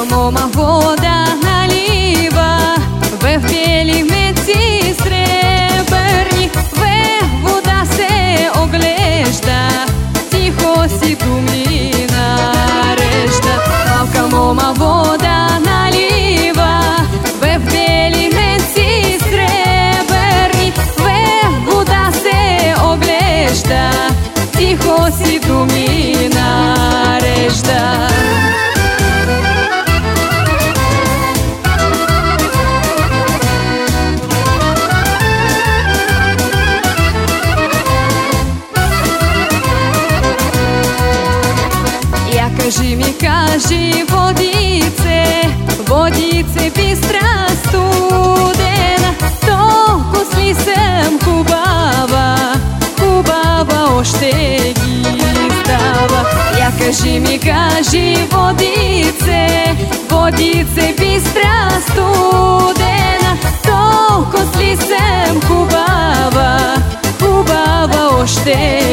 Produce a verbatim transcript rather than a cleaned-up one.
мома вода налива, ве в бели меци сребърни, ве вода се оглежда, тихо си думи нарежда. Малка мома вода налива, ве в бели меци сребърни, ве вода се оглежда, тихо си думи нарежда. Кажи ми, кажи, водице, водице бистра студена, толкова ли съм хубава, хубава още ги става. Я кажи ми, кажи, водице, водице бистра студена, толкова ли съм хубава, хубава още